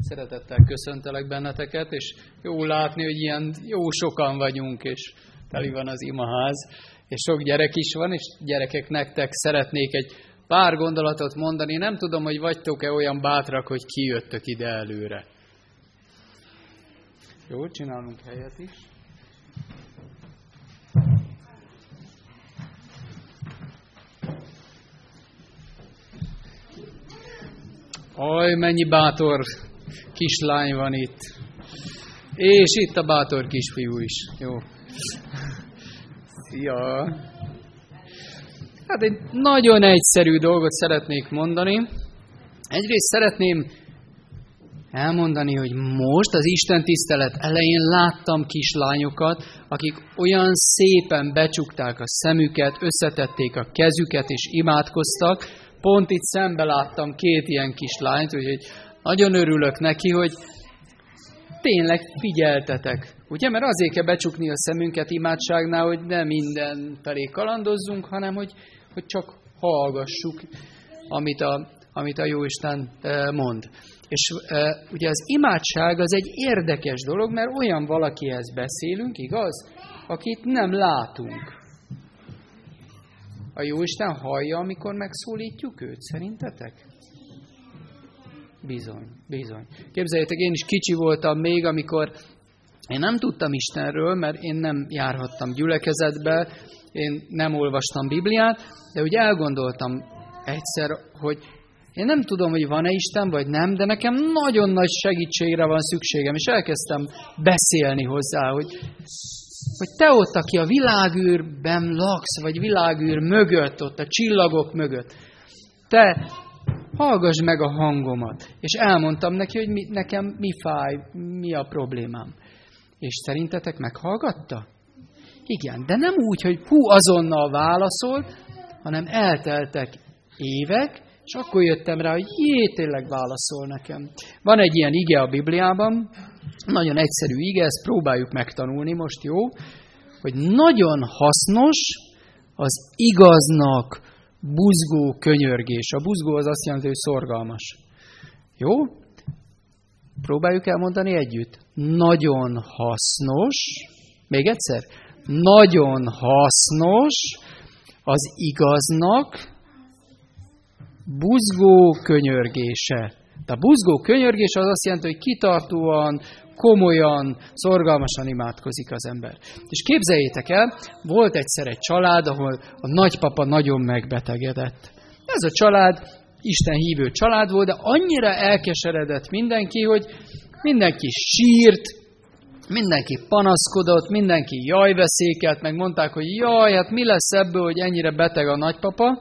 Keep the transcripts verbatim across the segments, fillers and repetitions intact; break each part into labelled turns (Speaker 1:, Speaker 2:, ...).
Speaker 1: Szeretettel köszöntelek benneteket, és jó látni, hogy ilyen jó sokan vagyunk, és teli van az imaház, és sok gyerek is van, és gyerekek, nektek szeretnék egy pár gondolatot mondani. Nem tudom, hogy vagytok-e olyan bátrak, hogy kijöttök ide előre. Jó, csinálunk helyet is. Aj, mennyi bátor kislány van itt. És itt a bátor kisfiú is. Jó. Szia! Hát egy nagyon egyszerű dolgot szeretnék mondani. Egyrészt szeretném elmondani, hogy most az Isten tisztelet elején láttam kislányokat, akik olyan szépen becsukták a szemüket, összetették a kezüket és imádkoztak. Pont itt szembe láttam két ilyen kislányt, úgyhogy nagyon örülök neki, hogy tényleg figyeltetek. Ugye, mert azért kell becsukni a szemünket imádságnál, hogy ne minden felé kalandozzunk, hanem hogy, hogy csak hallgassuk, amit a, amit a Jóisten mond. És ugye az imádság az egy érdekes dolog, mert olyan valakihez beszélünk, igaz, akit nem látunk. A Jóisten hallja, amikor megszólítjuk őt, szerintetek? Bizony, bizony. Képzeljétek, én is kicsi voltam még, amikor én nem tudtam Istenről, mert én nem járhattam gyülekezetbe, én nem olvastam Bibliát, de úgy elgondoltam egyszer, hogy én nem tudom, hogy van-e Isten, vagy nem, de nekem nagyon nagy segítségre van szükségem, és elkezdtem beszélni hozzá, hogy, hogy te ott, aki a világűrben laksz, vagy világűr mögött, ott a csillagok mögött, te hallgass meg a hangomat. És elmondtam neki, hogy mi, nekem mi fáj, mi a problémám. És szerintetek meghallgatta? Igen, de nem úgy, hogy hú, azonnal válaszolt, hanem elteltek évek, és akkor jöttem rá, hogy jé, tényleg válaszol nekem. Van egy ilyen ige a Bibliában, nagyon egyszerű ige, ezt próbáljuk megtanulni most, jó? Hogy nagyon hasznos az igaznak buzgó könyörgés. A buzgó az azt jelenti, hogy szorgalmas. Jó? Próbáljuk elmondani együtt. Nagyon hasznos, még egyszer, nagyon hasznos az igaznak buzgó könyörgése. De a buzgó könyörgés az azt jelenti, hogy kitartóan, komolyan, szorgalmasan imádkozik az ember. És képzeljétek el, volt egyszer egy család, ahol a nagypapa nagyon megbetegedett. Ez a család Isten hívő család volt, de annyira elkeseredett mindenki, hogy mindenki sírt, mindenki panaszkodott, mindenki jajveszékelt, meg mondták, hogy jaj, hát mi lesz ebből, hogy ennyire beteg a nagypapa.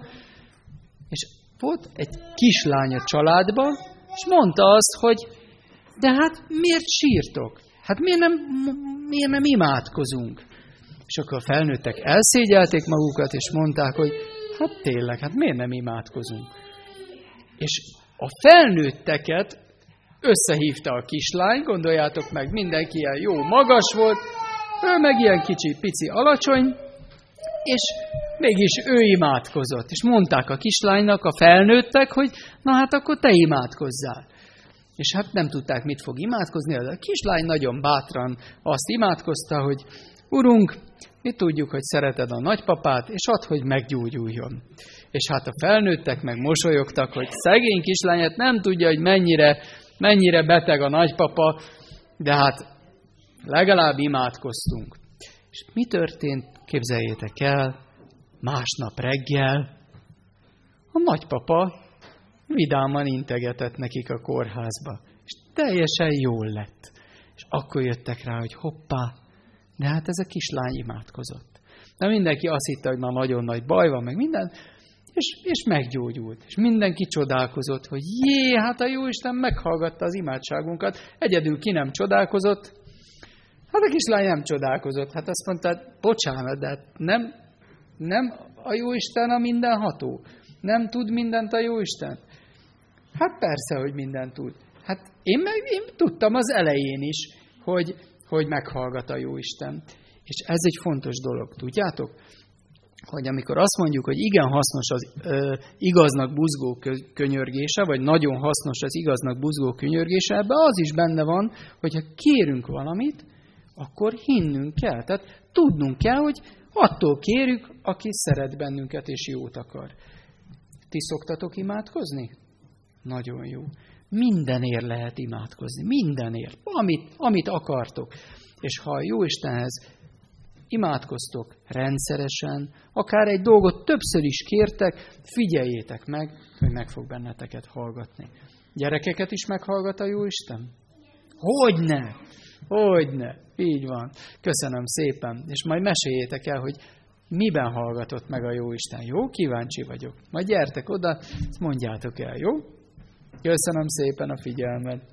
Speaker 1: És volt egy kislány a családban, és mondta azt, hogy de hát miért sírtok? Hát miért nem, miért nem imádkozunk? És akkor a felnőttek elszégyelték magukat, és mondták, hogy hát tényleg, hát miért nem imádkozunk? És a felnőtteket összehívta a kislány, gondoljátok meg, mindenki ilyen jó magas volt, ő meg ilyen kicsi, pici, alacsony, és mégis ő imádkozott. És mondták a kislánynak a felnőttek, hogy na hát akkor te imádkozzál. És hát nem tudták, mit fog imádkozni, de a kislány nagyon bátran azt imádkozta, hogy Urunk, mi tudjuk, hogy szereted a nagypapát, és add, hogy meggyógyuljon. És hát a felnőttek meg mosolyogtak, hogy szegény kislányát nem tudja, hogy mennyire, mennyire beteg a nagypapa, de hát legalább imádkoztunk. És mi történt? Képzeljétek el, másnap reggel a nagypapa vidáman integetett nekik a kórházba. És teljesen jól lett. És akkor jöttek rá, hogy hoppá, de hát ez a kislány imádkozott. De mindenki azt hitte, hogy már nagyon nagy baj van, meg minden, és, és meggyógyult. És mindenki csodálkozott, hogy jé, hát a Jóisten meghallgatta az imádságunkat. Egyedül ki nem csodálkozott. Hát a kislány nem csodálkozott. Hát azt mondta, bocsánat, de hát nem, nem a Jóisten a mindenható. Nem tud mindent a Jóisten. Hát persze, hogy mindent tud. Hát én, meg, én tudtam az elején is, hogy, hogy meghallgat a Jóisten. És ez egy fontos dolog, tudjátok? hogy amikor azt mondjuk, hogy igen hasznos az ö, igaznak buzgó könyörgése, vagy nagyon hasznos az igaznak buzgó könyörgése, ebben az is benne van, hogyha kérünk valamit, akkor hinnünk kell. Tehát tudnunk kell, hogy attól kérjük, aki szeret bennünket és jót akar. Ti szoktatok imádkozni? Nagyon jó. Mindenért lehet imádkozni. Mindenért. Amit, amit akartok. És ha a Jóistenhez imádkoztok rendszeresen, akár egy dolgot többször is kértek, figyeljétek meg, hogy meg fog benneteket hallgatni. Gyerekeket is meghallgat a Jóisten? Hogyne! Hogyne! Így van. Köszönöm szépen. És majd meséljétek el, hogy miben hallgatott meg a Jóisten. Jó? Kíváncsi vagyok. Majd gyertek oda, ezt mondjátok el, jó? Köszönöm szépen a figyelmet.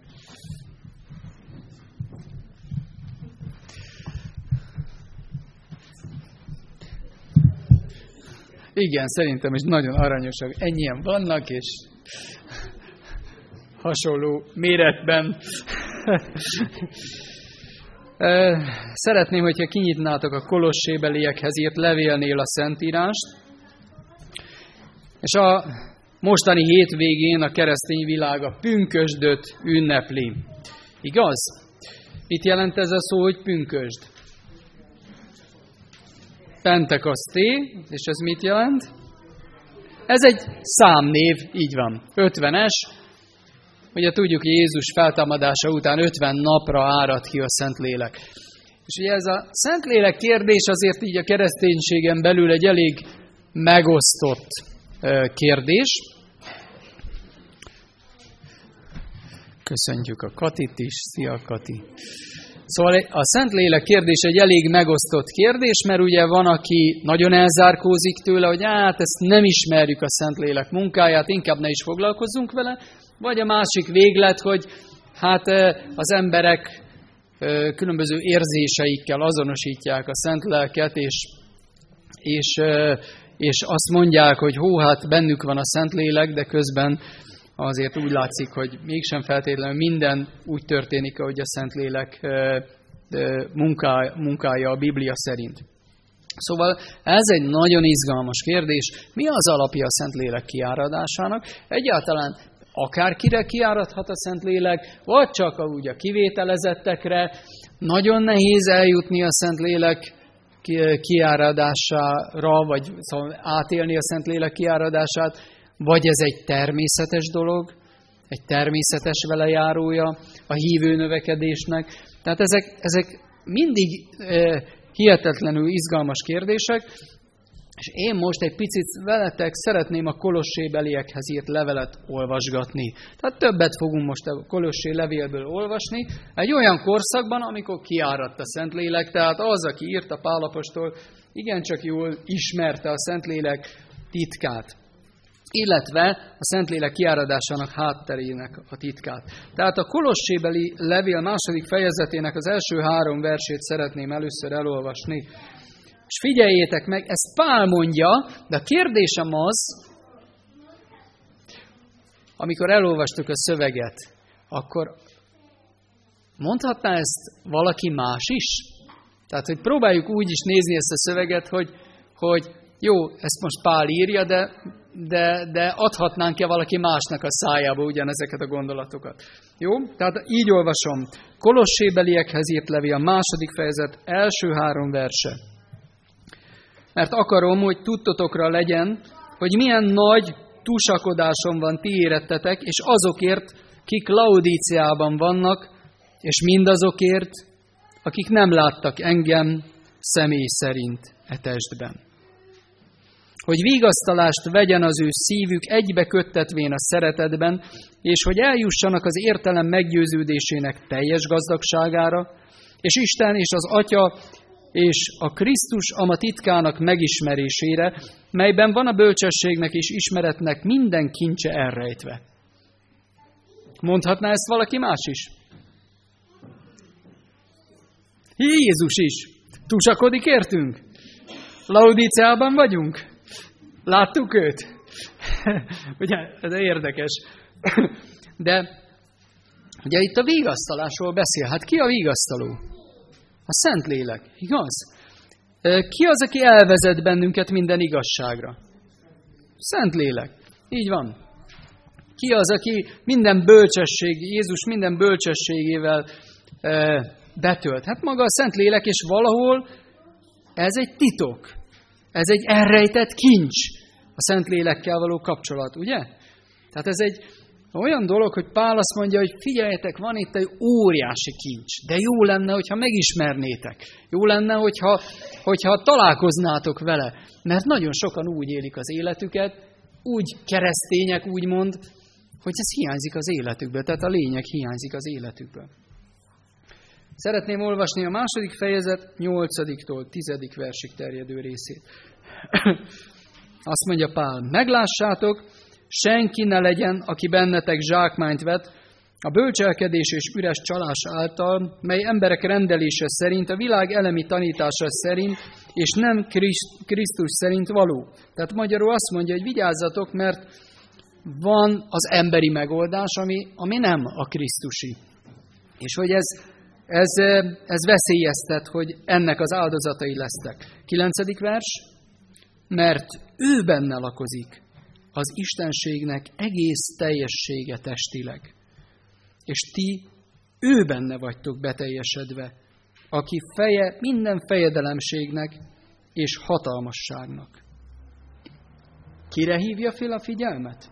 Speaker 1: Igen, szerintem is nagyon aranyosak. Ennyien vannak, és hasonló méretben. Szeretném, hogyha kinyitnátok a Kolossébeliekhez írt levélnél a Szentírást, és a mostani hétvégén a keresztény világ a pünkösdöt ünnepli. Igaz? Mit jelent ez a szó, hogy pünkösd? Pentekaszté, és ez mit jelent? Ez egy számnév, így van, ötvenes. Ugye tudjuk, hogy Jézus feltámadása után ötven napra árad ki a Szentlélek. És ugye ez a Szentlélek kérdés azért így a kereszténységen belül egy elég megosztott kérdés. Köszöntjük a Katit is. Szia, Kati! Szóval a Szentlélek kérdés egy elég megosztott kérdés, mert ugye van, aki nagyon elzárkózik tőle, hogy hát ezt nem ismerjük a Szentlélek munkáját, inkább ne is foglalkozzunk vele, vagy a másik véglet, hogy hát az emberek különböző érzéseikkel azonosítják a Szentléleket, és, és, és azt mondják, hogy hó, hát bennük van a Szentlélek, de közben azért úgy látszik, hogy mégsem feltétlenül minden úgy történik, ahogy a Szentlélek munkája, munkája a Biblia szerint. Szóval ez egy nagyon izgalmas kérdés. Mi az alapja a Szentlélek kiáradásának? Egyáltalán akárkire kiáradhat a Szentlélek, vagy csak úgy a kivételezettekre. Nagyon nehéz eljutni a Szentlélek kiáradására, vagy szóval átélni a Szentlélek kiáradását, vagy ez egy természetes dolog, egy természetes velejárója a hívő növekedésnek. Tehát ezek, ezek mindig e, hihetetlenül izgalmas kérdések, és én most egy picit veletek szeretném a Kolossébeliekhez írt levelet olvasgatni. Tehát többet fogunk most a Kolossé levélből olvasni, egy olyan korszakban, amikor kiáradt a Szentlélek, tehát az, aki írta, Pál apostol, igencsak jól ismerte a Szentlélek titkát, illetve a Szentlélek kiáradásának hátterének a titkát. Tehát a Kolossébeli levél második fejezetének az első három versét szeretném először elolvasni. És figyeljétek meg, ezt Pál mondja, de a kérdésem az, amikor elolvastuk a szöveget, akkor mondhatná ezt valaki más is? Tehát, hogy próbáljuk úgy is nézni ezt a szöveget, hogy, hogy jó, ezt most Pál írja, de, de, de adhatnánk-e valaki másnak a szájába ugyanezeket a gondolatokat. Jó? Tehát így olvasom. Kolossébeliekhez írt levél, a második fejezet, első három verse. Mert akarom, hogy tudtotokra legyen, hogy milyen nagy tusakodásom van ti érettetek, és azokért, kik Laodíceában vannak, és mindazokért, akik nem láttak engem személy szerint e testben. Hogy vigasztalást vegyen az ő szívük egybe köttetvén a szeretetben, és hogy eljussanak az értelem meggyőződésének teljes gazdagságára, és Isten és az Atya és a Krisztus ama titkának megismerésére, melyben van a bölcsességnek és ismeretnek minden kincse elrejtve. Mondhatná ezt valaki más is? Jézus is. Tusakodik értünk? Laodíceában vagyunk? Láttuk őt? Ugye, ez érdekes. De ugye itt a vigasztalásról beszél. Hát ki a vigasztaló? A Szentlélek, igaz? Ki az, aki elvezet bennünket minden igazságra? Szentlélek. Így van. Ki az, aki minden bölcsesség, Jézus minden bölcsességével betölt? Hát maga a Szentlélek, és valahol ez egy titok. Ez egy elrejtett kincs, a Szentlélekkel való kapcsolat, ugye? Tehát ez egy olyan dolog, hogy Pál azt mondja, hogy figyeljetek, van itt egy óriási kincs, de jó lenne, hogyha megismernétek. Jó lenne, hogyha, hogyha találkoznátok vele, mert nagyon sokan úgy élik az életüket, úgy keresztények, úgymond, hogy ez hiányzik az életükből, tehát a lényeg hiányzik az életükből. Szeretném olvasni a második fejezet nyolcadiktól tizedik versig terjedő részét. Azt mondja Pál, meglássátok, senki ne legyen, aki bennetek zsákmányt vet, a bölcselkedés és üres csalás által, mely emberek rendelése szerint, a világ elemi tanítása szerint, és nem Krisztus szerint való. Tehát magyarul azt mondja, hogy vigyázzatok, mert van az emberi megoldás, ami, ami nem a Krisztusi. És hogy ez, ez, ez veszélyeztet, hogy ennek az áldozatai lesztek. Kilencedik vers, mert ő benne lakozik az istenségnek egész teljessége testileg. És ti ő benne vagytok beteljesedve, aki feje minden fejedelemségnek és hatalmasságnak. Kire hívja fel a figyelmet?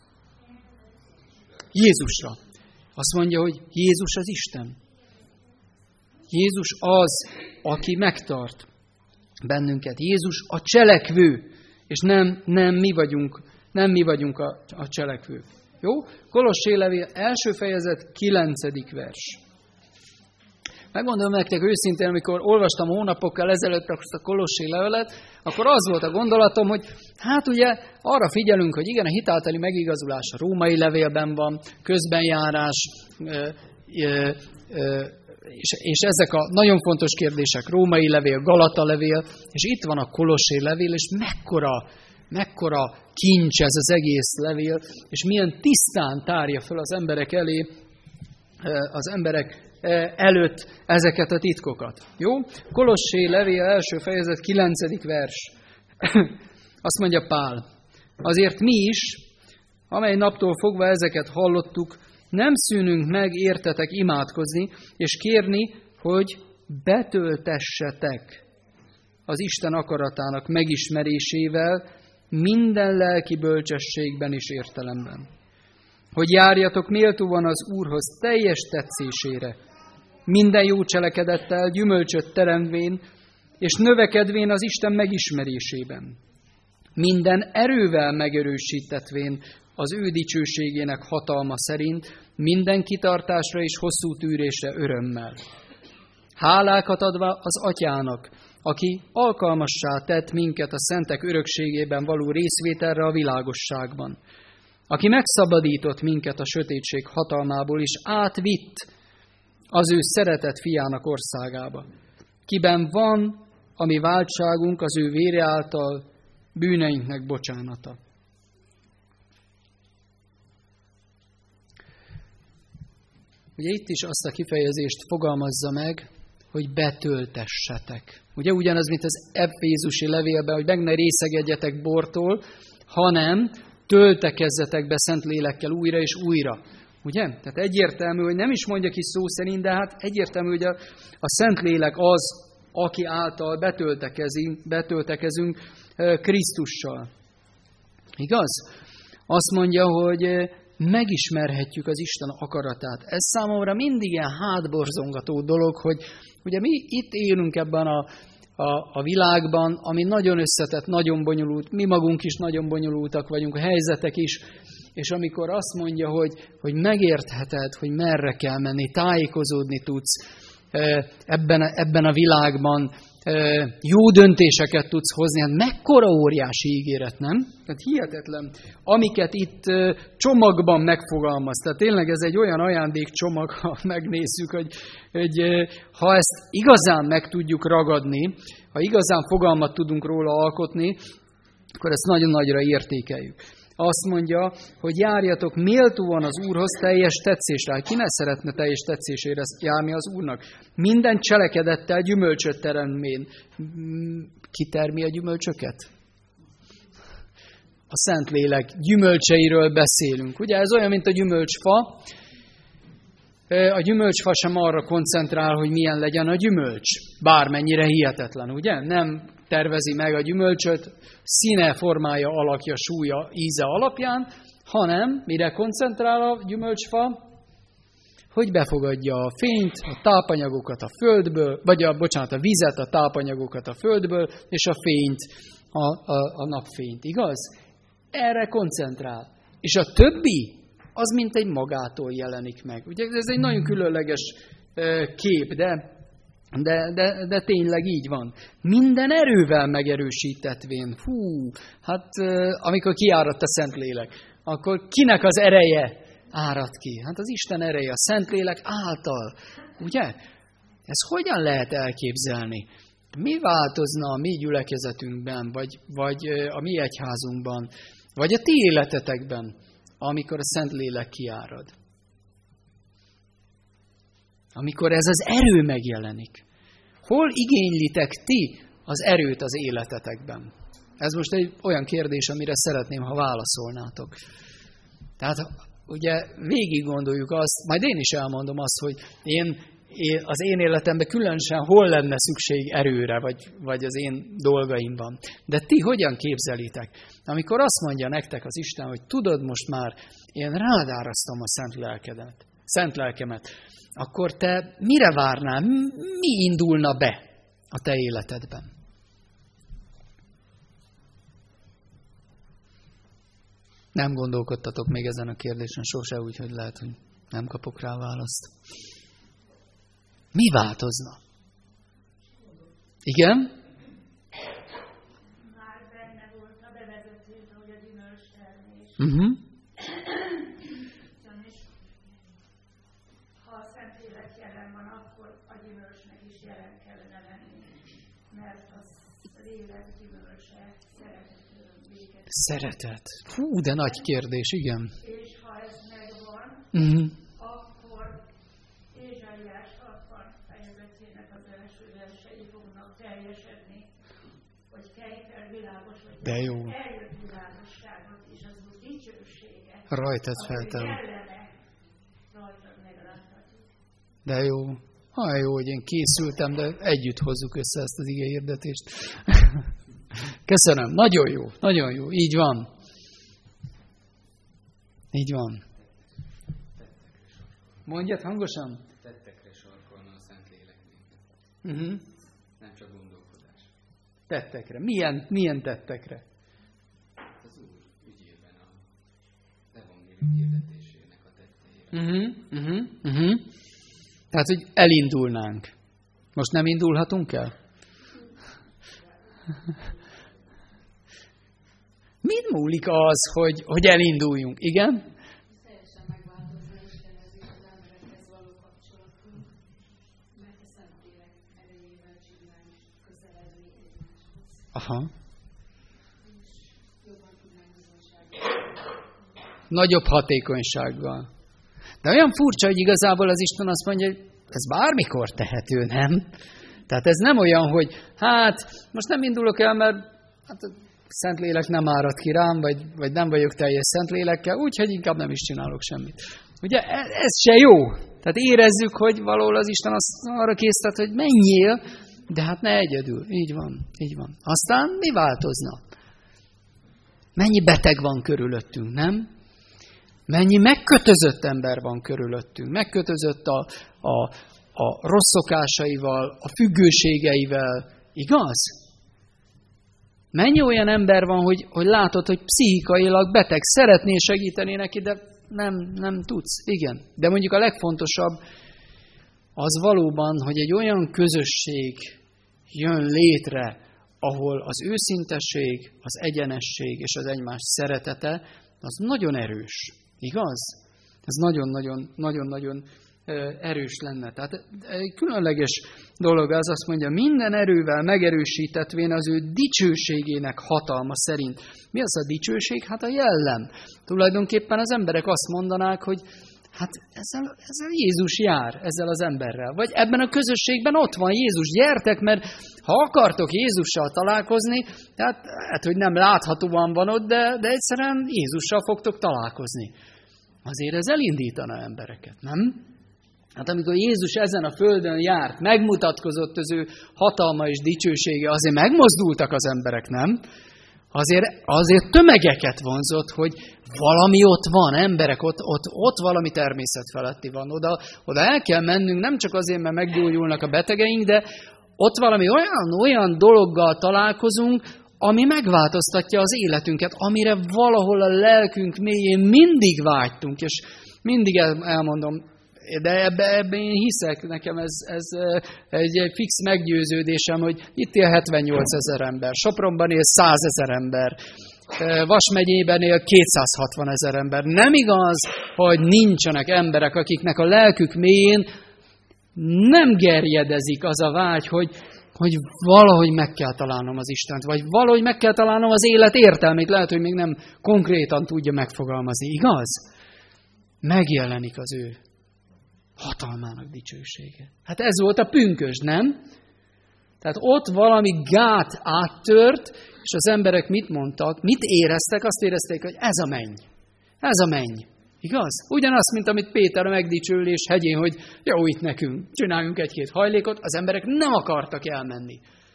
Speaker 1: Jézusra. Azt mondja, hogy Jézus az Isten. Jézus az, aki megtart bennünket. Jézus a cselekvő, és nem, nem mi vagyunk, nem mi vagyunk a, a cselekvő. Jó? Kolossé levél első fejezet kilencedik vers. Megmondom nektek őszintén, amikor olvastam hónapokkal ezelőtt azt a Kolossé levelet, akkor az volt a gondolatom, hogy hát ugye arra figyelünk, hogy igen, a hitáltali megigazulás a római levélben van, közbenjárás, ö, ö, ö, és, és ezek a nagyon fontos kérdések, római levél, Galata levél, és itt van a Kolossé levél, és mekkora, mekkora kincs ez az egész levél, és milyen tisztán tárja föl az emberek elé, az emberek előtt ezeket a titkokat. Jó? Kolossé levél első fejezet kilencedik vers. Azt mondja Pál, azért mi is, amely naptól fogva ezeket hallottuk, nem szűnünk meg értetek imádkozni, és kérni, hogy betöltessetek az Isten akaratának megismerésével minden lelki bölcsességben és értelemben. Hogy járjatok méltóan az Úrhoz teljes tetszésére, minden jó cselekedettel, gyümölcsöt teremtvén, és növekedvén az Isten megismerésében. Minden erővel megerősítetvén az ő dicsőségének hatalma szerint, minden kitartásra és hosszú tűrésre örömmel. Hálákat adva az Atyának, aki alkalmassá tett minket a szentek örökségében való részvételre a világosságban, aki megszabadított minket a sötétség hatalmából, és átvitt az ő szeretett fiának országába, kiben van a mi váltságunk az ő vére által bűneinknek bocsánata. Ugye itt is azt a kifejezést fogalmazza meg, hogy betöltessetek. Ugye ugyanaz, mint az Efézusi levélben, hogy meg ne részegedjetek bortól, hanem töltekezzetek be Szentlélekkel újra és újra. Ugye? Tehát egyértelmű, hogy nem is mondja ki szó szerint, de hát egyértelmű, hogy a, a Szentlélek az, aki által betöltekezünk, betöltekezünk Krisztussal. Igaz? Azt mondja, hogy megismerhetjük az Isten akaratát. Ez számomra mindig ilyen hátborzongató dolog, hogy ugye mi itt élünk ebben a, a, a világban, ami nagyon összetett, nagyon bonyolult, mi magunk is nagyon bonyolultak vagyunk, a helyzetek is, és amikor azt mondja, hogy, hogy megértheted, hogy merre kell menni, tájékozódni tudsz ebben, ebben a világban, jó döntéseket tudsz hozni, hát mekkora óriási ígéret, nem? Tehát hihetetlen, amiket itt csomagban megfogalmaz. Tehát tényleg ez egy olyan ajándékcsomag, ha megnézzük, hogy, hogy ha ezt igazán meg tudjuk ragadni, ha igazán fogalmat tudunk róla alkotni, akkor ezt nagyon nagyra értékeljük. azt mondja, hogy járjatok méltóan az Úrhoz teljes tetszésre. Ki ne szeretne teljes tetszésére járni az Úrnak? Minden cselekedettel gyümölcsöt teremtmén. Ki termi a gyümölcsöket? A Szentlélek gyümölcseiről beszélünk. Ugye ez olyan, mint a gyümölcsfa. A gyümölcsfa sem arra koncentrál, hogy milyen legyen a gyümölcs. Bármennyire hihetetlen, ugye? Nem tervezi meg a gyümölcsöt színe, formája, alakja, súlya, íze alapján, hanem mire koncentrál a gyümölcsfa? Hogy befogadja a fényt, a tápanyagokat a földből, vagy a, bocsánat, a vizet, a tápanyagokat a földből, és a fényt, a, a, a napfényt, igaz? Erre koncentrál. És a többi, az mint egy magától jelenik meg. Ugye ez egy nagyon különleges kép, de, de, de, de tényleg így van. Minden erővel megerősítetvén. Hú, hát amikor kiáradt a Szentlélek, akkor kinek az ereje árad ki? Hát az Isten ereje, a Szentlélek által. Ugye? Ez hogyan lehet elképzelni? Mi változna a mi gyülekezetünkben, vagy, vagy a mi egyházunkban, vagy a ti életetekben, amikor a Szentlélek kiárad? Amikor ez az erő megjelenik. Hol igénylitek ti az erőt az életetekben? Ez most egy olyan kérdés, amire szeretném, ha válaszolnátok. Tehát ugye végig gondoljuk azt, majd én is elmondom azt, hogy én, én az én életemben különösen hol lenne szükség erőre, vagy, vagy az én dolgaimban. De ti hogyan képzelitek? Amikor azt mondja nektek az Isten, hogy tudod, most már én rád árasztom a szent lelkedet, szent lelkemet, akkor te mire várnál? Mi indulna be a te életedben? Nem gondolkodtatok még ezen a kérdésen sose, úgyhogy lehet, hogy nem kapok rá választ. Mi változna? Igen?
Speaker 2: Már benne volt a bevezetőben, hogy a gyümölcstermés.
Speaker 1: Uh-huh.
Speaker 2: Ugyanis ha a Szentlélek jelen van, akkor a gyümölcsnek is jelen kellene lenni. Mert az lélek gyümölcse szeretet, öröm, békesség.
Speaker 1: Szeretet. Hú, de nagy kérdés, igen.
Speaker 2: És ha ez megvan,
Speaker 1: Uh-huh.
Speaker 2: akkor Ézsaiás hatvan fejezetének az első versei fognak teljesedni, hogy kelj fel világos, hogy
Speaker 1: De jó.
Speaker 2: eljött világosságot, és az úr dicsősége,
Speaker 1: Rajtad
Speaker 2: az ő
Speaker 1: feltem.
Speaker 2: jelleme rajtad megláthatók.
Speaker 1: De jó. Ha jó, hogy én készültem, de együtt hozzuk össze ezt az ige hirdetést. Köszönöm. Nagyon jó. Nagyon jó. Így van. Így van. Mondjad hangosan.
Speaker 3: Tettekre sarkolna a Szentlélek minket.
Speaker 1: Uh-huh.
Speaker 3: Nem csak gondolkodás.
Speaker 1: Tettekre. Milyen, milyen tettekre?
Speaker 3: Az Úr ügyében a evangélium hirdetésének a tetteire.
Speaker 1: Uh-huh. Uh-huh. Uh-huh. Tehát, hogy elindulnánk. Most nem indulhatunk el? Mit múlik az, hogy, hogy elinduljunk? Igen?
Speaker 4: Teljesen megváltozna Istenhez és az emberekhez való kapcsolatunk, mert a Szentlélek erejével tudnánk közeledni egymáshoz.
Speaker 1: Aha.
Speaker 4: És jobban tudnánk bizonyságot.
Speaker 1: Nagyobb hatékonysággal. De olyan furcsa, hogy igazából az Isten azt mondja, hogy ez bármikor tehető, nem? Tehát ez nem olyan, hogy hát most nem indulok el, mert hát, Szentlélek nem árad ki rám, vagy, vagy nem vagyok teljes Szentlélekkel, úgyhogy inkább nem is csinálok semmit. Ugye ez se jó. Tehát érezzük, hogy valahol az Isten azt arra késztet, hogy menjél, de hát ne egyedül. Így van, így van. Aztán mi változna? Mennyi beteg van körülöttünk, nem? Mennyi megkötözött ember van körülöttünk. Megkötözött a, a, a rossz szokásaival, a függőségeivel. Igaz? Mennyi olyan ember van, hogy, hogy látod, hogy pszichikailag beteg, szeretnél segíteni neki, de nem, nem tudsz. Igen. De mondjuk a legfontosabb az valóban, hogy egy olyan közösség jön létre, ahol az őszintesség, az egyenesség és az egymás szeretete, az nagyon erős. Igaz? Ez nagyon-nagyon, nagyon-nagyon erős lenne. Tehát egy különleges dolog az, azt mondja, minden erővel megerősítetvén az ő dicsőségének hatalma szerint. Mi az a dicsőség? Hát a jellem. Tulajdonképpen az emberek azt mondanák, hogy hát ezzel, ezzel Jézus jár, ezzel az emberrel. Vagy ebben a közösségben ott van Jézus, gyertek, mert ha akartok Jézussal találkozni, tehát hát, hogy nem láthatóan van ott, de, de egyszerűen Jézussal fogtok találkozni. Azért ez elindítana embereket, nem? Hát amikor Jézus ezen a földön járt, megmutatkozott az ő hatalma és dicsősége, azért megmozdultak az emberek, nem? Azért, azért tömegeket vonzott, hogy valami ott van, emberek, ott, ott, ott valami természetfeletti van. Oda, oda el kell mennünk, nem csak azért, mert meggyógyulnak a betegeink, de ott valami olyan, olyan dologgal találkozunk, ami megváltoztatja az életünket, amire valahol a lelkünk mélyén mindig vágytunk, és mindig elmondom, de ebbe, ebbe én hiszek, nekem ez, ez egy, egy fix meggyőződésem, hogy itt él hetvennyolc ezer ember, Sopronban él száz ezer ember, Vas megyében él kétszázhatvan ezer ember. Nem igaz, hogy nincsenek emberek, akiknek a lelkük mélyén nem gerjedezik az a vágy, hogy, hogy valahogy meg kell találnom az Istent, vagy valahogy meg kell találnom az élet értelmét, lehet, hogy még nem konkrétan tudja megfogalmazni. Igaz? Megjelenik az ő hatalmának dicsősége. Hát ez volt a pünkösd, nem? Tehát ott valami gát áttört, és az emberek mit mondtak, mit éreztek? Azt érezték, hogy ez a menny. Ez a menny. Igaz? Ugyanaz, mint amit Péter a megdicsőlés hegyén, hogy jó, itt nekünk, csináljunk egy-két hajlékot, az emberek nem akartak elmenni.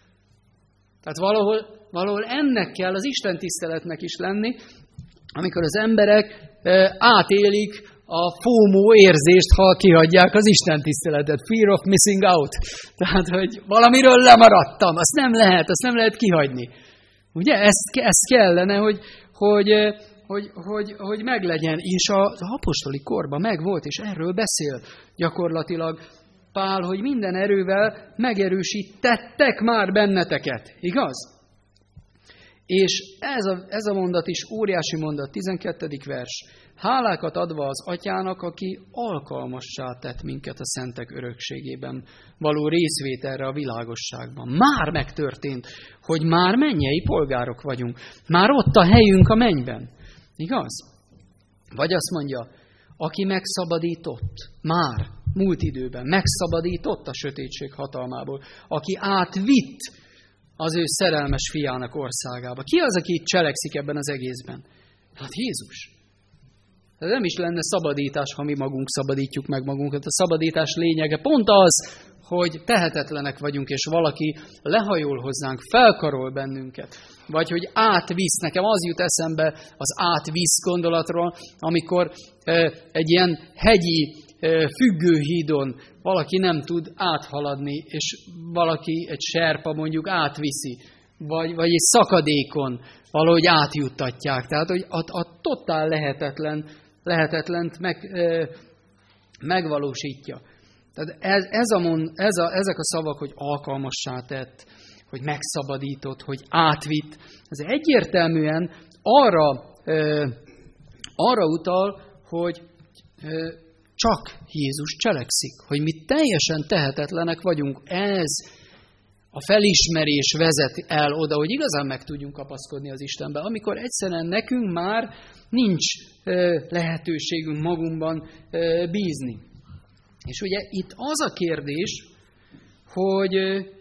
Speaker 1: Tehát valahol, valahol ennek kell az Isten tiszteletnek is lenni, amikor az emberek e, átélik a FOMO érzést, ha kihagyják az Isten tiszteletet. Fear of missing out. Tehát, hogy valamiről lemaradtam, azt nem lehet, azt nem lehet kihagyni. Ugye? Ez, ez kellene, hogy, hogy, hogy, hogy, hogy meglegyen. És az apostoli korban megvolt, és erről beszél gyakorlatilag Pál, hogy minden erővel megerősítettek már benneteket. Igaz? És ez a, ez a mondat is óriási mondat, tizenkettedik vers. Hálákat adva az Atyának, aki alkalmassá tett minket a szentek örökségében való részvételre a világosságban. Már megtörtént, hogy már mennyei polgárok vagyunk. Már ott a helyünk a mennyben. Igaz? Vagy azt mondja, aki megszabadított, már múlt időben, megszabadított a sötétség hatalmából, aki átvitt az ő szerelmes fiának országába. Ki az, aki cselekszik ebben az egészben? Hát Jézus. Ez nem is lenne szabadítás, ha mi magunk szabadítjuk meg magunkat. A szabadítás lényege pont az, hogy tehetetlenek vagyunk, és valaki lehajol hozzánk, felkarol bennünket. Vagy hogy átvisz. Nekem az jut eszembe az átvisz gondolatról, amikor egy ilyen hegyi függőhídon valaki nem tud áthaladni, és valaki, egy serpa mondjuk átviszi, vagy, vagy egy szakadékon valahogy átjuttatják. Tehát, hogy a, a totál lehetetlen, lehetetlent meg, e, megvalósítja. Tehát ez, ez a mond, ez a, ezek a szavak, hogy alkalmassá tett, hogy megszabadított, hogy átvitt, ez egyértelműen arra, e, arra utal, hogy e, csak Jézus cselekszik, hogy mi teljesen tehetetlenek vagyunk. Ez a felismerés vezet el oda, hogy igazán meg tudjunk kapaszkodni az Istenbe, amikor egyszerűen nekünk már nincs lehetőségünk magunkban bízni. És ugye itt az a kérdés, hogy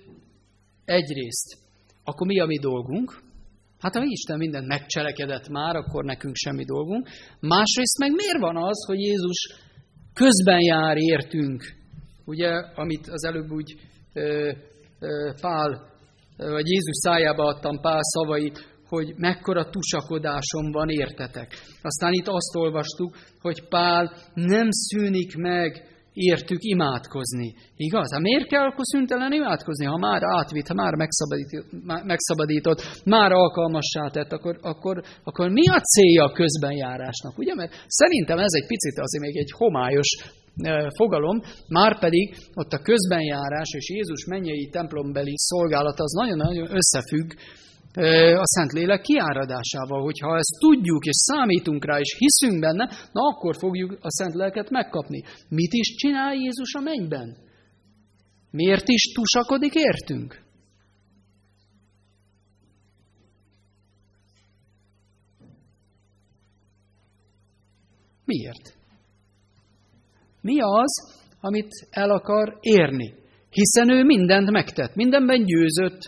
Speaker 1: egyrészt, akkor mi a mi dolgunk? Hát ha Isten mindent megcselekedett már, akkor nekünk semmi dolgunk. Másrészt meg miért van az, hogy Jézus közben jár értünk, ugye, amit az előbb úgy ö, ö, Pál, vagy Jézus szájába adtam Pál szavait, hogy mekkora tusakodásom van értetek. Aztán itt azt olvastuk, hogy Pál nem szűnik meg értük imádkozni. Igaz? Hát miért kell akkor szüntelen imádkozni? Ha már átvitt, ha már megszabadított, megszabadított már alkalmassá tett, akkor, akkor, akkor mi a célja a közbenjárásnak? Ugye? Mert szerintem ez egy picit azért még egy homályos fogalom, már pedig ott a közbenjárás és Jézus mennyei templombeli szolgálata az nagyon-nagyon összefügg a Szentlélek kiáradásával. Hogyha ezt tudjuk, és számítunk rá, és hiszünk benne, na akkor fogjuk a Szentléleket megkapni. Mit is csinál Jézus a mennyben? Miért is tusakodik értünk? Miért? Mi az, amit el akar érni? Hiszen ő mindent megtett, mindenben győzött,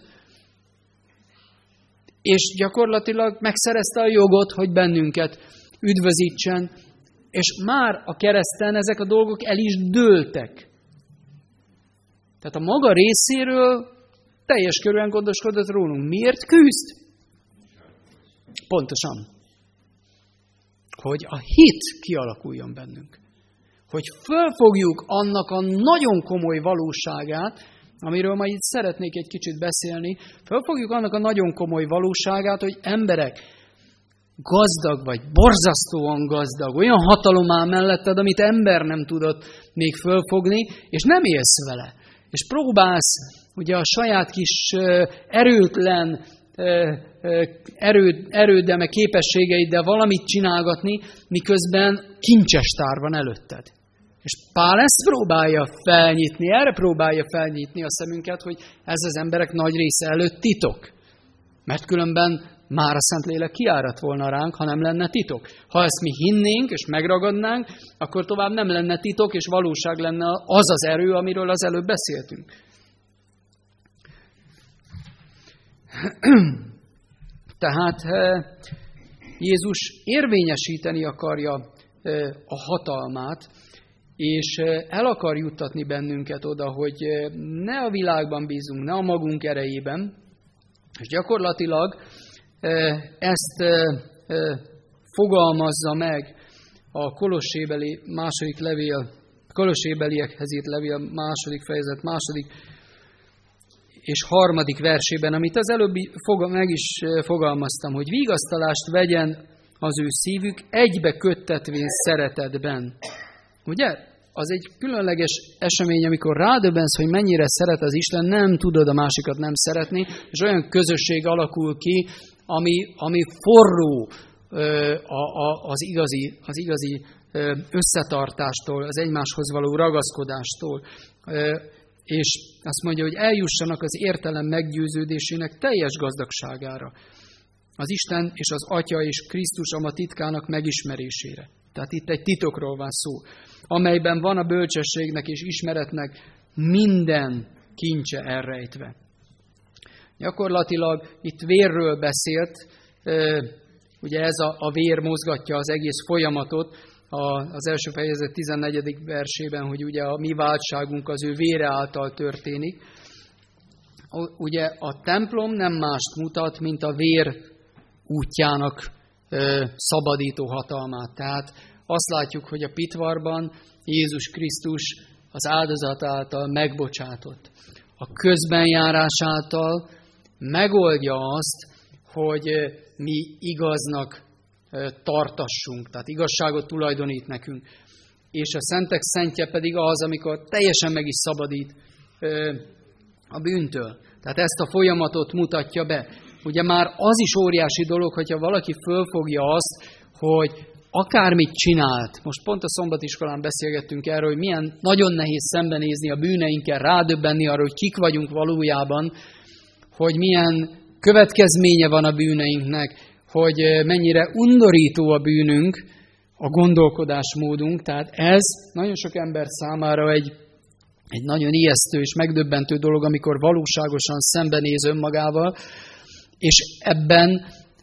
Speaker 1: és gyakorlatilag megszerezte a jogot, hogy bennünket üdvözítsen, és már a kereszten ezek a dolgok el is dőltek. Tehát a maga részéről teljes körűen gondoskodott rólunk. Miért küzd? Pontosan. Hogy a hit kialakuljon bennünk. Hogy fölfogjuk annak a nagyon komoly valóságát, amiről majd itt szeretnék egy kicsit beszélni, fölfogjuk annak a nagyon komoly valóságát, hogy emberek, gazdag vagy, borzasztóan gazdag, olyan hatalom áll melletted, amit ember nem tudott még fölfogni, és nem élsz vele. És próbálsz ugye a saját kis erőtlen erőd, erőddel, meg képességeiddel valamit csinálgatni, miközben kincses tár van előtted. És Pál ezt próbálja felnyitni, erre próbálja felnyitni a szemünket, hogy ez az emberek nagy része előtt titok. Mert különben már a Szentlélek kiáradt volna ránk, ha nem lenne titok. Ha ezt mi hinnénk és megragadnánk, akkor tovább nem lenne titok, és valóság lenne az az erő, amiről az előbb beszéltünk. Tehát Jézus érvényesíteni akarja a hatalmát, és el akar juttatni bennünket oda, hogy ne a világban bízunk, ne a magunk erejében, és gyakorlatilag ezt fogalmazza meg a Kolossébeli második levél, Kolossébeliekhez írt levél második fejezet, második és harmadik versében, amit az előbb meg is fogalmaztam, hogy vigasztalást vegyen az ő szívük egybe köttetvén szeretetben. Ugye? Az egy különleges esemény, amikor rádöbbensz, hogy mennyire szeret az Isten, nem tudod a másikat nem szeretni, és olyan közösség alakul ki, ami, ami forró az igazi, az igazi összetartástól, az egymáshoz való ragaszkodástól. És azt mondja, hogy eljussanak az értelem meggyőződésének teljes gazdagságára. Az Isten és az Atya és Krisztus ama titkának megismerésére. Tehát itt egy titokról van szó, amelyben van a bölcsességnek és ismeretnek minden kincse elrejtve. Gyakorlatilag itt vérről beszélt, ugye ez a, a vér mozgatja az egész folyamatot, az első fejezet tizennegyedik versében, hogy ugye a mi váltságunk az ő vére által történik. Ugye a templom nem mást mutat, mint a vér útjának szabadító hatalmát. Tehát azt látjuk, hogy a pitvarban Jézus Krisztus az áldozat által megbocsátott. A közbenjárás által megoldja azt, hogy mi igaznak tartassunk, tehát igazságot tulajdonít nekünk. És a szentek szentje pedig az, amikor teljesen meg is szabadít a bűntől. Tehát ezt a folyamatot mutatja be. Ugye már az is óriási dolog, hogyha valaki fölfogja azt, hogy akármit csinált, most pont a szombatiskolán beszélgettünk erről, hogy milyen nagyon nehéz szembenézni a bűneinkkel, rádöbbenni arra, hogy kik vagyunk valójában, hogy milyen következménye van a bűneinknek, hogy mennyire undorító a bűnünk, a gondolkodásmódunk. Tehát ez nagyon sok ember számára egy, egy nagyon ijesztő és megdöbbentő dolog, amikor valóságosan szembenéz önmagával, és ebben,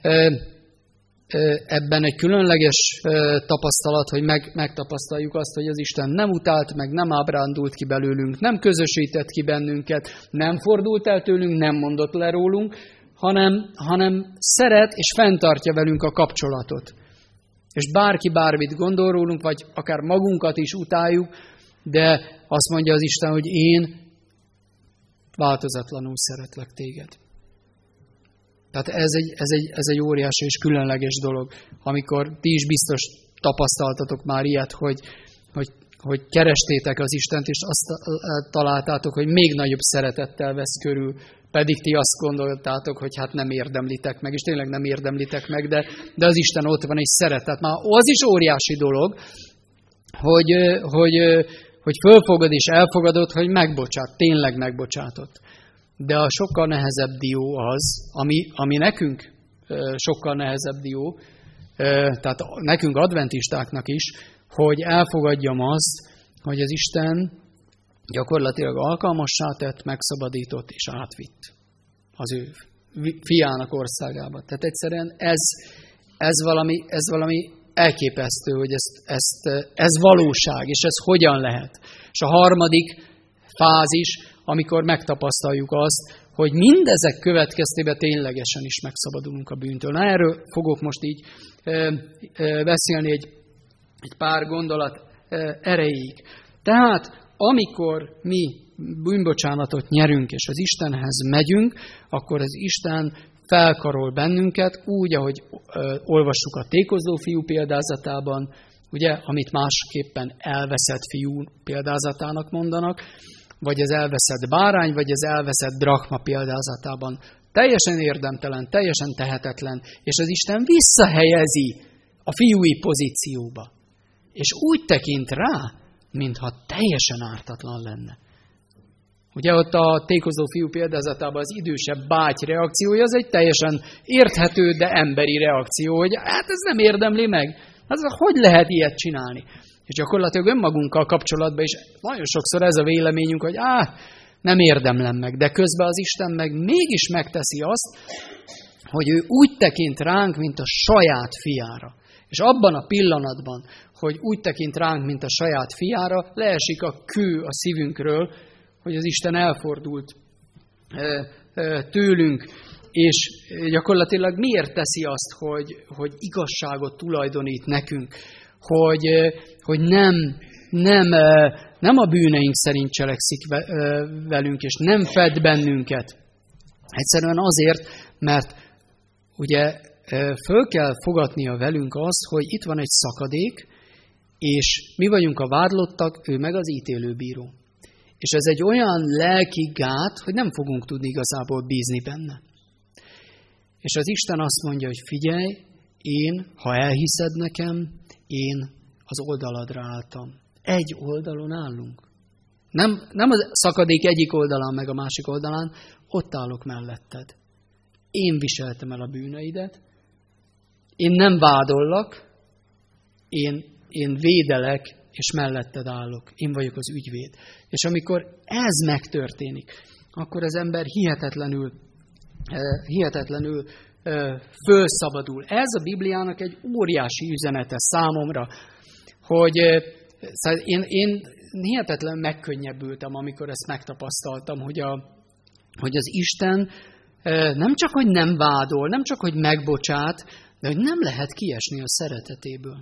Speaker 1: ebben egy különleges tapasztalat, hogy meg, megtapasztaljuk azt, hogy az Isten nem utált meg, nem ábrándult ki belőlünk, nem közösített ki bennünket, nem fordult el tőlünk, nem mondott le rólunk, hanem, hanem szeret és fenntartja velünk a kapcsolatot. És bárki bármit gondol rólunk, vagy akár magunkat is utáljuk, de azt mondja az Isten, hogy én változatlanul szeretlek téged. Tehát ez egy, ez egy, ez egy óriási és különleges dolog, amikor ti is biztos tapasztaltatok már ilyet, hogy, hogy, hogy kerestétek az Istent, és azt találtátok, hogy még nagyobb szeretettel vesz körül pedig ti azt gondoltátok, hogy hát nem érdemlitek meg, és tényleg nem érdemlitek meg, de, de az Isten ott van és szeret. Tehát már az is óriási dolog, hogy, hogy, hogy fölfogod és elfogadod, hogy megbocsát, tényleg megbocsátott. De a sokkal nehezebb dió az, ami, ami nekünk sokkal nehezebb dió, tehát nekünk adventistáknak is, hogy elfogadjam azt, hogy az Isten gyakorlatilag alkalmassá tett, megszabadított és átvitt az ő fiának országába. Tehát egyszerűen ez, ez, valami, ez valami elképesztő, hogy ezt, ezt, ez valóság, és ez hogyan lehet. És a harmadik fázis, amikor megtapasztaljuk azt, hogy mindezek következtében ténylegesen is megszabadulunk a bűntől. Na, erről fogok most így ö, ö, beszélni egy, egy pár gondolat ö, erejéig. Tehát, amikor mi bűnbocsánatot nyerünk, és az Istenhez megyünk, akkor az Isten felkarol bennünket, úgy, ahogy ö, olvassuk a tékozló fiú példázatában, ugye, amit másképpen elveszett fiú példázatának mondanak, vagy az elveszett bárány, vagy az elveszett drachma példázatában. Teljesen érdemtelen, teljesen tehetetlen, és az Isten visszahelyezi a fiúi pozícióba. És úgy tekint rá, mintha teljesen ártatlan lenne. Ugye ott a tékozló fiú példázatában az idősebb báty reakciója, az egy teljesen érthető, de emberi reakció, hogy hát ez nem érdemli meg. Hát hogy lehet ilyet csinálni? És gyakorlatilag önmagunkkal kapcsolatban is nagyon sokszor ez a véleményünk, hogy á, nem érdemlem meg, de közben az Isten meg mégis megteszi azt, hogy ő úgy tekint ránk, mint a saját fiára. És abban a pillanatban, hogy úgy tekint ránk, mint a saját fiára, leesik a kő a szívünkről, hogy az Isten elfordult tőlünk, és gyakorlatilag miért teszi azt, hogy, hogy igazságot tulajdonít nekünk, hogy, hogy nem, nem, nem a bűneink szerint cselekszik velünk, és nem fed bennünket. Egyszerűen azért, mert ugye föl kell fogadnia velünk azt, hogy itt van egy szakadék, és mi vagyunk a vádlottak, ő meg az ítélőbíró. És ez egy olyan lelki gát, hogy nem fogunk tudni igazából bízni benne. És az Isten azt mondja, hogy figyelj, én, ha elhiszed nekem, én az oldaladra álltam. Egy oldalon állunk. Nem, nem a szakadék egyik oldalán, meg a másik oldalán, ott állok melletted. Én viseltem el a bűneidet, én nem vádollak, én, én védelek, és melletted állok. Én vagyok az ügyvéd. És amikor ez megtörténik, akkor az ember hihetetlenül, hihetetlenül fölszabadul. Ez a Bibliának egy óriási üzenete számomra, hogy én, én hihetetlen megkönnyebbültem, amikor ezt megtapasztaltam, hogy, a, hogy az Isten nem csak, hogy nem vádol, nem csak, hogy megbocsát, de hogy nem lehet kiesni a szeretetéből.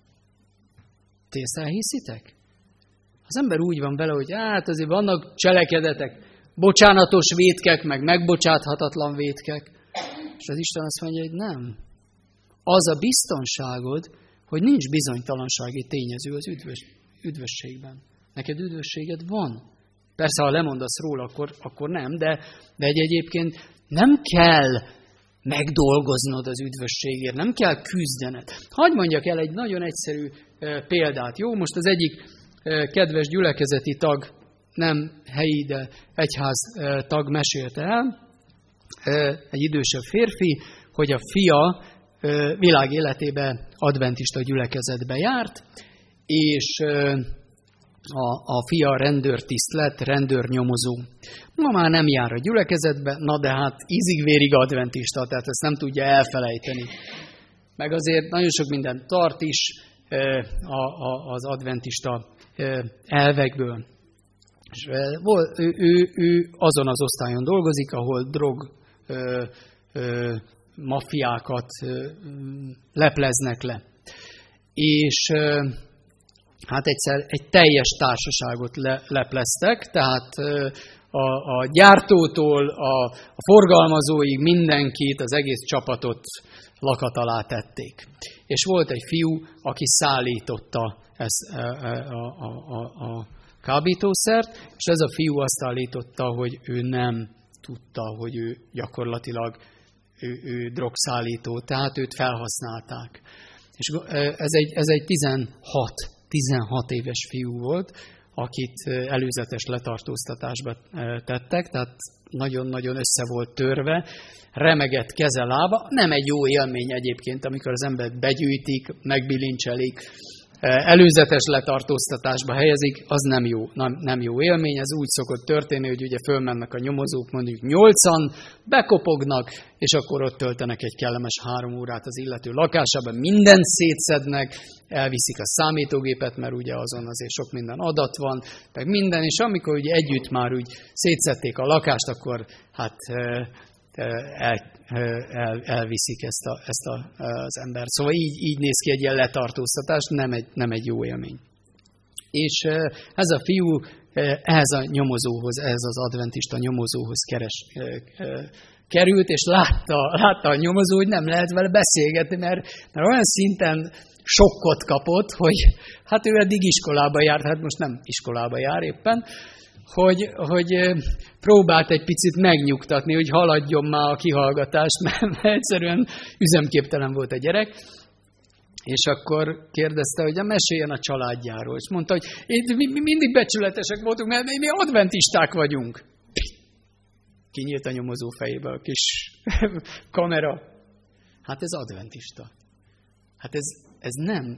Speaker 1: Ti ezt elhiszitek? Az ember úgy van vele, hogy hát azért vannak cselekedetek, bocsánatos vétkek, meg megbocsáthatatlan vétkek. És az Isten azt mondja, hogy nem. Az a biztonságod, hogy nincs bizonytalansági tényező az üdvös, üdvösségben. Neked üdvösséged van. Persze, ha lemondasz róla, akkor, akkor nem, de, de egy egyébként nem kell megdolgoznod az üdvösségért, nem kell küzdened. Hadd mondjak el egy nagyon egyszerű e, példát. Jó, most az egyik e, kedves gyülekezeti tag, nem helyi, de egyház e, tag mesélte el, e, egy idősebb férfi, hogy a fia e, világ életében adventista gyülekezetbe járt, és e, A, a fia rendőrtiszt lett, rendőrnyomozó. Ma már nem jár a gyülekezetbe, na de hát ízig-vérig adventista, tehát ezt nem tudja elfelejteni. Meg azért nagyon sok mindent tart is e, a, a, az adventista e, elvekből. És, e, ő, ő, ő azon az osztályon dolgozik, ahol drog e, e, maffiákat e, lepleznek le. És e, hát egyszer egy teljes társaságot le, lepleztek, tehát a, a gyártótól a, a forgalmazóig mindenkit, az egész csapatot lakat alá tették. És volt egy fiú, aki szállította ezt, a, a, a, a, a kábítószert, és ez a fiú azt állította, hogy ő nem tudta, hogy ő gyakorlatilag ő, ő drogszállító, tehát őt felhasználták. És ez egy, ez egy tizenhat, tizenhat éves fiú volt, akit előzetes letartóztatásba tettek, tehát nagyon-nagyon össze volt törve, remegett keze, lába. Nem egy jó élmény egyébként, amikor az embert begyűjtik, megbilincselik, előzetes letartóztatásba helyezik, az nem jó, nem, nem jó élmény. Ez úgy szokott történni, hogy ugye fölmennek a nyomozók, mondjuk nyolcan, bekopognak, és akkor ott töltenek egy kellemes három órát az illető lakásában, mindent szétszednek, elviszik a számítógépet, mert ugye azon azért sok minden adat van, meg minden, és amikor ugye együtt már úgy szétszedték a lakást, akkor hát el, el, elviszik ezt, a, ezt a, az embert. Szóval így, így néz ki egy ilyen letartóztatás, nem egy, nem egy jó élmény. És ez a fiú ehhez a nyomozóhoz, ehhez az adventista nyomozóhoz keres, került, és látta, látta a nyomozó, hogy nem lehet vele beszélgetni, mert, mert olyan szinten sokkot kapott, hogy hát ő eddig iskolába járt, hát most nem iskolába jár éppen, hogy, hogy próbált egy picit megnyugtatni, hogy haladjon már a kihallgatás, mert egyszerűen üzemképtelen volt a gyerek. És akkor kérdezte, hogy meséljen a családjáról. És mondta, hogy mi, mi mindig becsületesek voltunk, mert mi adventisták vagyunk. Kinyílt a nyomozó fejébe a kis kamera. Hát ez adventista. Hát ez, ez nem,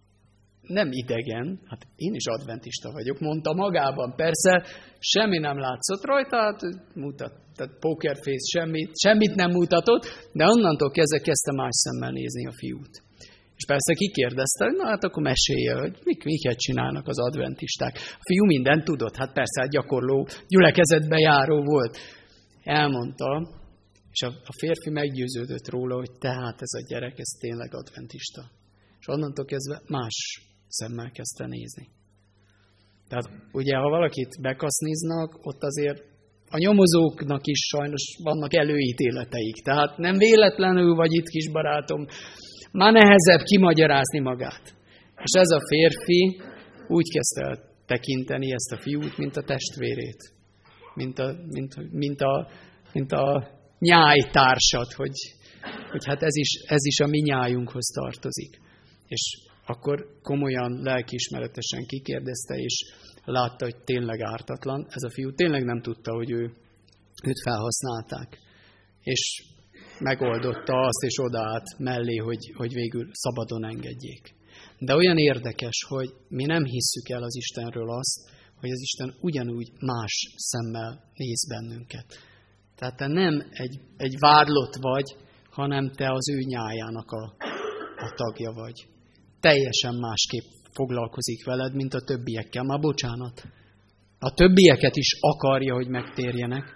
Speaker 1: nem idegen, hát én is adventista vagyok, mondta magában. Persze semmi nem látszott rajta, hát mutat, tehát pokerface, semmit, semmit nem mutatott, de onnantól kezdve kezdte más szemmel nézni a fiút. És persze kikérdezte, hogy na hát akkor mesélje, hogy mik, miket csinálnak az adventisták. A fiú mindent tudott, hát persze hát gyakorló, gyülekezetbe járó volt. Elmondta, és a, a férfi meggyőződött róla, hogy tehát ez a gyerek, ez tényleg adventista. És onnantól kezdve más szemmel kezdte nézni. Tehát ugye, ha valakit bekaszniznak, ott azért a nyomozóknak is sajnos vannak előítéleteik. Tehát nem véletlenül vagy itt, kis barátom, már nehezebb kimagyarázni magát. És ez a férfi úgy kezdte el tekinteni ezt a fiút, mint a testvérét. Mint a, mint, mint a, mint a nyájtársat, hogy, hogy hát ez is, ez is a mi nyájunkhoz tartozik. És akkor komolyan, lelkiismeretesen kikérdezte, és látta, hogy tényleg ártatlan. Ez a fiú tényleg nem tudta, hogy ő, őt felhasználták. És megoldotta azt, és odaállt mellé, hogy, hogy végül szabadon engedjék. De olyan érdekes, hogy mi nem hisszük el az Istenről azt, hogy az Isten ugyanúgy más szemmel néz bennünket. Tehát te nem egy, egy vádlott vagy, hanem te az ő nyájának a, a tagja vagy. Teljesen másképp foglalkozik veled, mint a többiekkel. Már bocsánat. A többieket is akarja, hogy megtérjenek,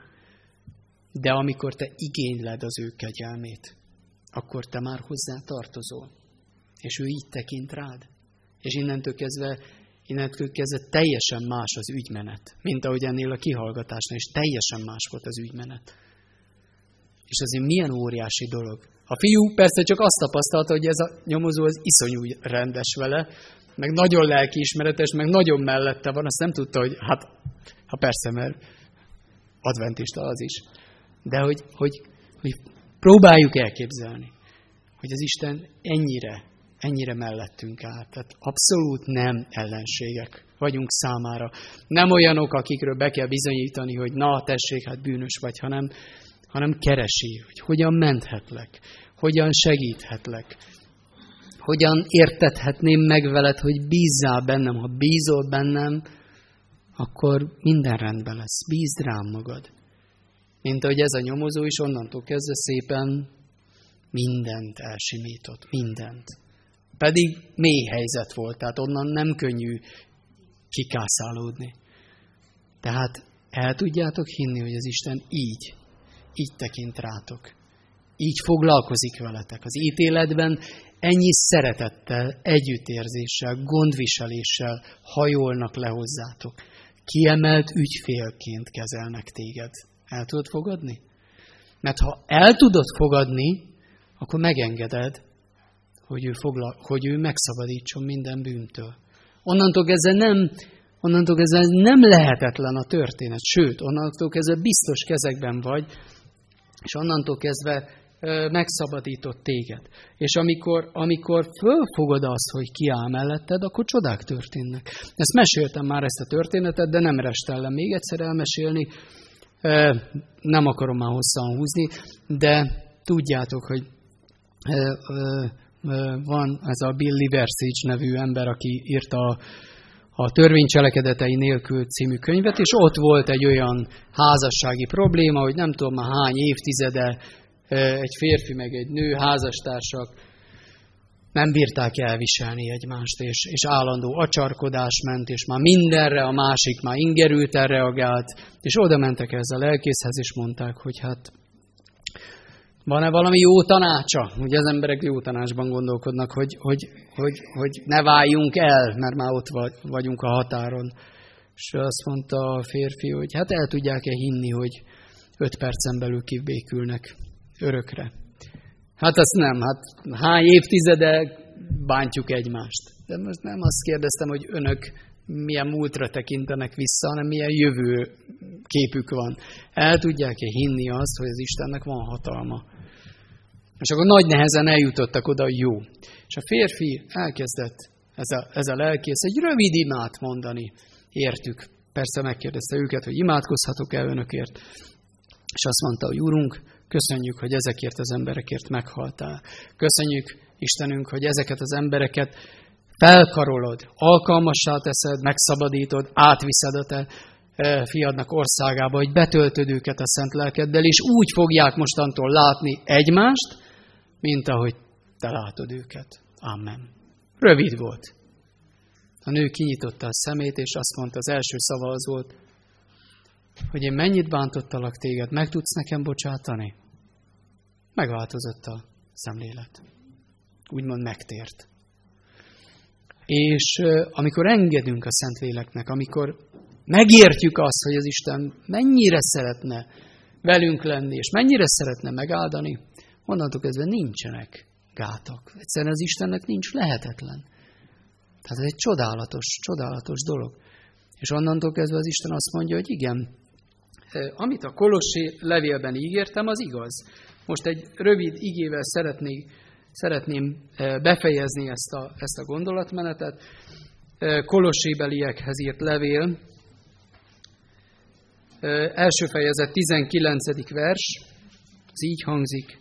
Speaker 1: de amikor te igényled az ő kegyelmét, akkor te már hozzá tartozol. És ő így tekint rád. És innentől kezdve, innentől kezdve teljesen más az ügymenet, mint ahogy ennél a kihallgatásnál is teljesen más volt az ügymenet. És azért milyen óriási dolog. A fiú persze csak azt tapasztalta, hogy ez a nyomozó az iszonyú rendes vele, meg nagyon lelkiismeretes, meg nagyon mellette van, azt nem tudta, hogy hát, ha persze, mert adventista az is. De hogy, hogy, hogy próbáljuk elképzelni, hogy az Isten ennyire, ennyire mellettünk áll. Tehát abszolút nem ellenségek vagyunk számára. Nem olyanok, akikről be kell bizonyítani, hogy na, tessék, hát bűnös vagy, hanem, hanem keresi, hogy hogyan menthetlek, hogyan segíthetlek, hogyan értethetném meg veled, hogy bízzál bennem. Ha bízol bennem, akkor minden rendben lesz. Bízd rám magad. Mint ahogy ez a nyomozó is onnantól kezdve szépen mindent elsimított. Mindent. Pedig mély helyzet volt, tehát onnan nem könnyű kikászálódni. Tehát el tudjátok hinni, hogy az Isten így, így tekint rátok. Így foglalkozik veletek. Az ítéletben ennyi szeretettel, együttérzéssel, gondviseléssel hajolnak le hozzátok. Kiemelt ügyfélként kezelnek téged. El tudod fogadni? Mert ha el tudod fogadni, akkor megengeded, hogy ő, foglal, hogy ő megszabadítson minden bűntől. Onnantól kezdve nem Onnantól kezdve ez nem lehetetlen a történet, sőt, onnantól kezdve biztos kezekben vagy, és onnantól kezdve ö, megszabadított téged. És amikor, amikor fölfogod azt, hogy ki áll melletted, akkor csodák történnek. Ezt meséltem már ezt a történetet, de nem restellem még egyszer elmesélni. Ö, nem akarom már hosszan húzni, de tudjátok, hogy ö, ö, ö, van ez a Bill Liversidge nevű ember, aki írta a a Törvénycselekedetei nélkül című könyvet, és ott volt egy olyan házassági probléma, hogy nem tudom már hány évtizede egy férfi meg egy nő házastársak nem bírták elviselni egymást, és, és állandó acsarkodás ment, és már mindenre a másik már ingerülten reagált, és oda mentek ezzel a lelkészhez, és mondták, hogy hát van-e valami jó tanácsa? Ugye az emberek jó tanácsban gondolkodnak, hogy, hogy, hogy, hogy ne váljunk el, mert már ott vagyunk a határon. És azt mondta a férfi, hogy hát el tudják-e hinni, hogy öt percen belül kibékülnek örökre. Hát azt nem, hát hány évtizede bántjuk egymást. De most nem azt kérdeztem, hogy önök milyen múltra tekintenek vissza, hanem milyen jövő képük van. El tudják-e hinni azt, hogy az Istennek van hatalma? És akkor nagy nehezen eljutottak oda, hogy jó. És a férfi elkezdett, ez a, ez a lelkész, egy rövid imát mondani értük. Persze megkérdezte őket, hogy imádkozhatok-e önökért. És azt mondta, hogy Úrunk, köszönjük, hogy ezekért az emberekért meghaltál. Köszönjük, Istenünk, hogy ezeket az embereket felkarolod, alkalmassá teszed, megszabadítod, átviszed a te fiadnak országába, hogy betöltöd őket a szent lelkeddel, és úgy fogják mostantól látni egymást, mint ahogy te látod őket. Amen. Rövid volt. A nő kinyitotta a szemét, és azt mondta, az első szava az volt, hogy én mennyit bántottalak téged, meg tudsz nekem bocsátani? Megváltozott a szemlélet. Úgymond megtért. És amikor engedünk a Szentléleknek, amikor megértjük azt, hogy az Isten mennyire szeretne velünk lenni, és mennyire szeretne megáldani, onnantól kezdve nincsenek gátak. Egyszerűen az Istennek nincs lehetetlen. Tehát ez egy csodálatos, csodálatos dolog. És onnantól kezdve az Isten azt mondja, hogy igen, amit a Kolossi levélben ígértem, az igaz. Most egy rövid igével szeretnék, szeretném befejezni ezt a, ezt a gondolatmenetet. Kolossébeliekhez írt levél, első fejezet tizenkilencedik vers, az így hangzik.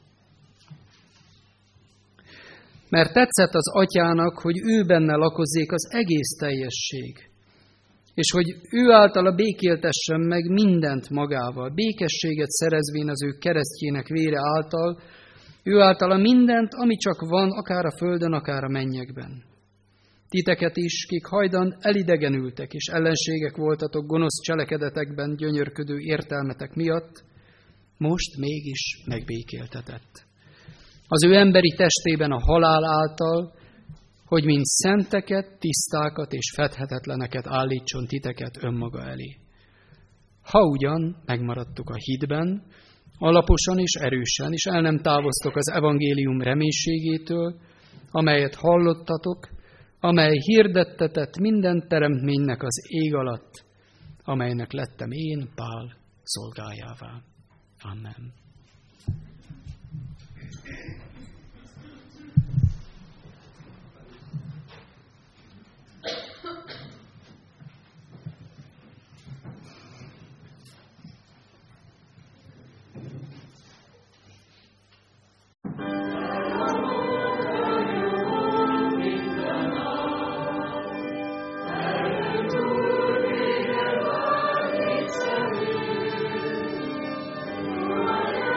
Speaker 1: Mert tetszett az atyának, hogy ő benne lakozzék az egész teljesség, és hogy ő általa békéltessen meg mindent magával, békességet szerezvén az ő keresztjének vére által, ő általa mindent, ami csak van, akár a földön, akár a mennyekben. Titeket is, kik hajdan elidegenültek, és ellenségek voltatok gonosz cselekedetekben gyönyörködő értelmetek miatt, most mégis megbékéltetett. Az ő emberi testében a halál által, hogy mint szenteket, tisztákat és fedhetetleneket állítson titeket önmaga elé. Ha ugyan megmaradtuk a hitben, alaposan és erősen, és el nem távoztok az evangélium reménységétől, amelyet hallottatok, amely hirdettetett minden teremtménynek az ég alatt, amelynek lettem én, Pál, szolgájává. Amen.
Speaker 5: Amen.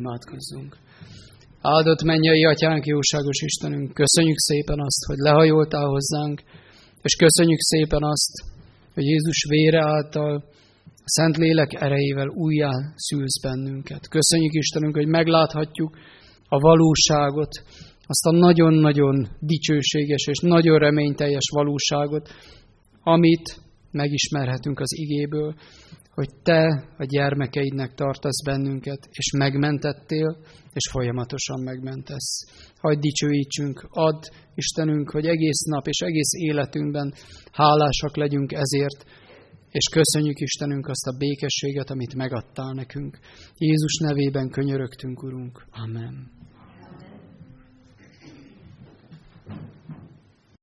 Speaker 1: Imádkozzunk. Áldott mennyei Atyánk, jóságos Istenünk, köszönjük szépen azt, hogy lehajoltál hozzánk, és köszönjük szépen azt, hogy Jézus vére által, a Szentlélek erejével újjá szülsz bennünket. Köszönjük Istenünk, hogy megláthatjuk a valóságot, azt a nagyon-nagyon dicsőséges és nagyon reményteljes valóságot, amit megismerhetünk az igéből, hogy Te a gyermekeidnek tartasz bennünket, és megmentettél, és folyamatosan megmentesz. Hadd dicsőítsünk, add Istenünk, hogy egész nap és egész életünkben hálásak legyünk ezért, és köszönjük Istenünk azt a békességet, amit megadtál nekünk. Jézus nevében könyörögtünk, Urunk. Amen.